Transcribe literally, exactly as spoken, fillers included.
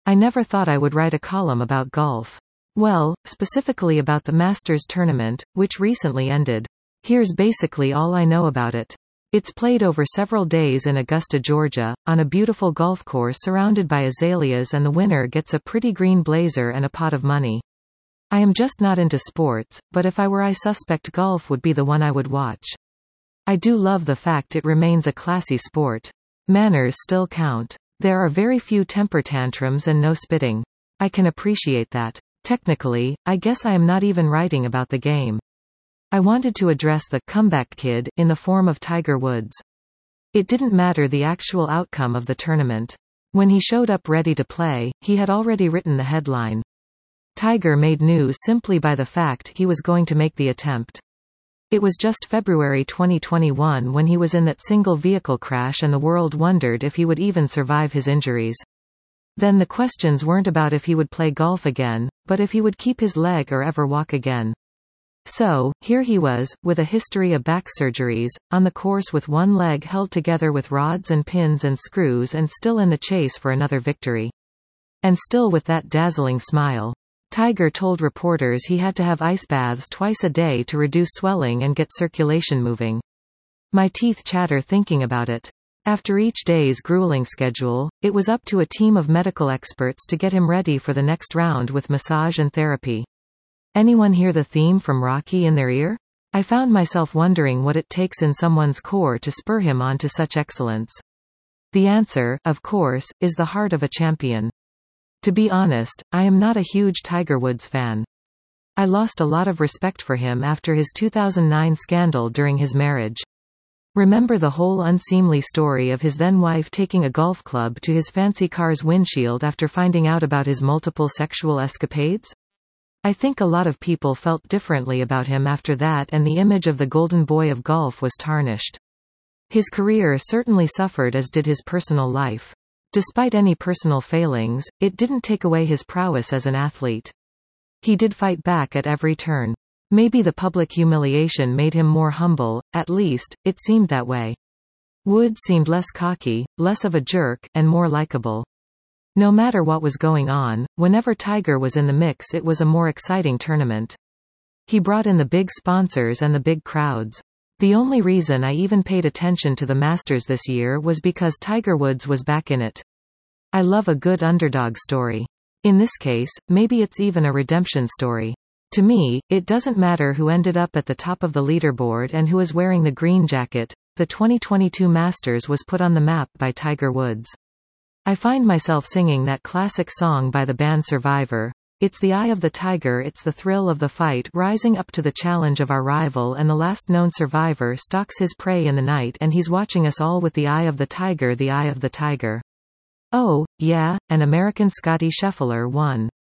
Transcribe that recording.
I never thought I would write a column about golf. Well, specifically about the Masters tournament, which recently ended. Here's basically all I know about it. It's played over several days in Augusta, Georgia, on a beautiful golf course surrounded by azaleas, and the winner gets a pretty green blazer and a pot of money. I am just not into sports, but if I were, I suspect golf would be the one I would watch. I do love the fact it remains a classy sport. Manners still count. There are very few temper tantrums and no spitting. I can appreciate that. Technically, I guess I am not even writing about the game. I wanted to address the comeback kid in the form of Tiger Woods. It didn't matter the actual outcome of the tournament. When he showed up ready to play, he had already written the headline. Tiger made news simply by the fact he was going to make the attempt. It was just February twenty twenty-one when he was in that single vehicle crash and the world wondered if he would even survive his injuries. Then the questions weren't about if he would play golf again, but if he would keep his leg or ever walk again. So, here he was, with a history of back surgeries, on the course with one leg held together with rods and pins and screws, and still in the chase for another victory. And still with that dazzling smile. Tiger told reporters he had to have ice baths twice a day to reduce swelling and get circulation moving. My teeth chatter thinking about it. After each day's grueling schedule, it was up to a team of medical experts to get him ready for the next round with massage and therapy. Anyone hear the theme from Rocky in their ear? I found myself wondering what it takes in someone's core to spur him on to such excellence. The answer, of course, is the heart of a champion. To be honest, I am not a huge Tiger Woods fan. I lost a lot of respect for him after his two thousand nine scandal during his marriage. Remember the whole unseemly story of his then-wife taking a golf club to his fancy car's windshield after finding out about his multiple sexual escapades? I think a lot of people felt differently about him after that, and the image of the golden boy of golf was tarnished. His career certainly suffered, as did his personal life. Despite any personal failings, it didn't take away his prowess as an athlete. He did fight back at every turn. Maybe the public humiliation made him more humble, at least, it seemed that way. Woods seemed less cocky, less of a jerk, and more likable. No matter what was going on, whenever Tiger was in the mix, it was a more exciting tournament. He brought in the big sponsors and the big crowds. The only reason I even paid attention to the Masters this year was because Tiger Woods was back in it. I love a good underdog story. In this case, maybe it's even a redemption story. To me, it doesn't matter who ended up at the top of the leaderboard and who is wearing the green jacket. The twenty twenty-two Masters was put on the map by Tiger Woods. I find myself singing that classic song by the band Survivor. It's the eye of the tiger, it's the thrill of the fight, rising up to the challenge of our rival, and the last known survivor stalks his prey in the night, and he's watching us all with the eye of the tiger, the eye of the tiger. Oh, yeah, and American Scottie Scheffler won.